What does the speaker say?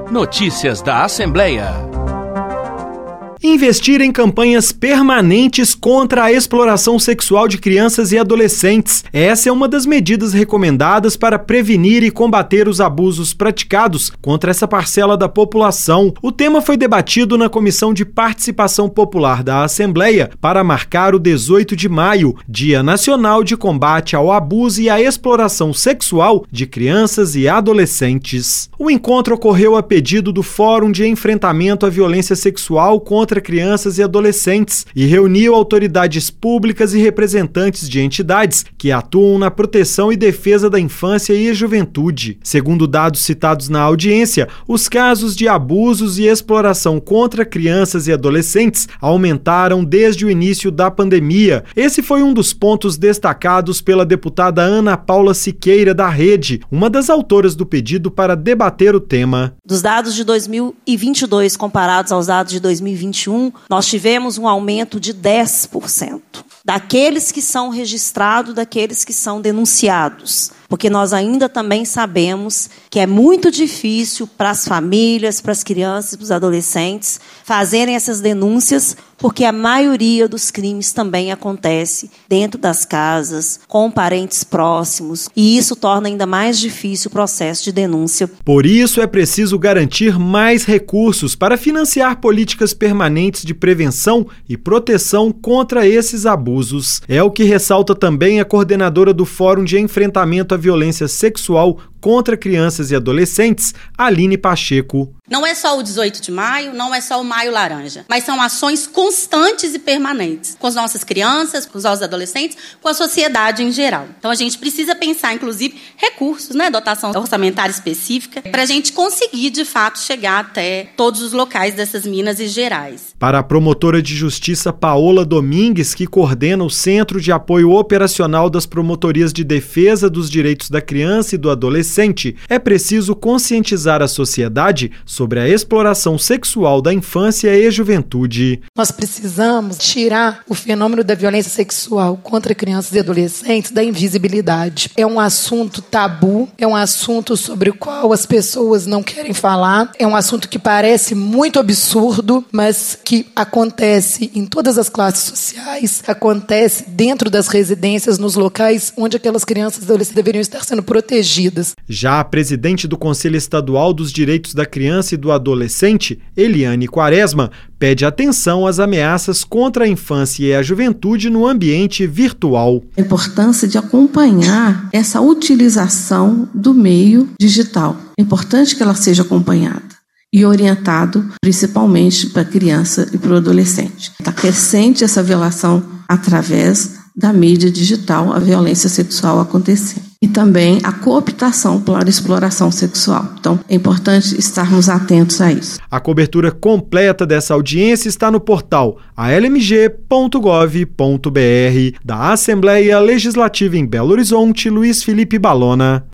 Notícias da Assembleia. Investir em campanhas permanentes contra a exploração sexual de crianças e adolescentes. Essa é uma das medidas recomendadas para prevenir e combater os abusos praticados contra essa parcela da população. O tema foi debatido na Comissão de Participação Popular da Assembleia para marcar o 18 de maio, Dia Nacional de Combate ao Abuso e à Exploração Sexual de Crianças e Adolescentes. O encontro ocorreu a pedido do Fórum de Enfrentamento à Violência Sexual contra Crianças e Adolescentes e reuniu autoridades públicas e representantes de entidades que atuam na proteção e defesa da infância e juventude. Segundo dados citados na audiência, os casos de abusos e exploração contra crianças e adolescentes aumentaram desde o início da pandemia. Esse foi um dos pontos destacados pela deputada Ana Paula Siqueira, da Rede, uma das autoras do pedido para debater o tema. Dos dados de 2022 comparados aos dados de 2021, nós tivemos um aumento de 10%. Daqueles que são registrados, daqueles que são denunciados. Porque nós ainda também sabemos que é muito difícil para as famílias, para as crianças, para os adolescentes fazerem essas denúncias, porque a maioria dos crimes também acontece dentro das casas, com parentes próximos, e isso torna ainda mais difícil o processo de denúncia. Por isso é preciso garantir mais recursos para financiar políticas permanentes de prevenção e proteção contra esses abusos. É o que ressalta também a coordenadora do Fórum de Enfrentamento à Violência Sexual contra Crianças e Adolescentes, Aline Pacheco. Não é só o 18 de maio, não é só o Maio Laranja, mas são ações constantes e permanentes com as nossas crianças, com os nossos adolescentes, com a sociedade em geral. Então a gente precisa pensar, inclusive, recursos, dotação orçamentária específica, para a gente conseguir, de fato, chegar até todos os locais dessas Minas Gerais. Para a promotora de justiça Paola Domingues, que coordena o Centro de Apoio Operacional das Promotorias de Defesa dos Direitos da Criança e do Adolescente, é preciso conscientizar a sociedade sobre a exploração sexual da infância e juventude. Nós precisamos tirar o fenômeno da violência sexual contra crianças e adolescentes da invisibilidade. É um assunto tabu, é um assunto sobre o qual as pessoas não querem falar, é um assunto que parece muito absurdo, mas que acontece em todas as classes sociais, acontece dentro das residências, nos locais onde aquelas crianças e adolescentes deveriam estar sendo protegidas. Já a presidente do Conselho Estadual dos Direitos da Criança e do Adolescente, Eliane Quaresma, pede atenção às ameaças contra a infância e a juventude no ambiente virtual. A importância de acompanhar essa utilização do meio digital. É importante que ela seja acompanhada e orientado principalmente para a criança e para o adolescente. Está crescente essa violação através da mídia digital, a violência sexual acontecendo. E também a cooptação para a exploração sexual. Então, é importante estarmos atentos a isso. A cobertura completa dessa audiência está no portal almg.gov.br. Da Assembleia Legislativa em Belo Horizonte, Luiz Felipe Balona.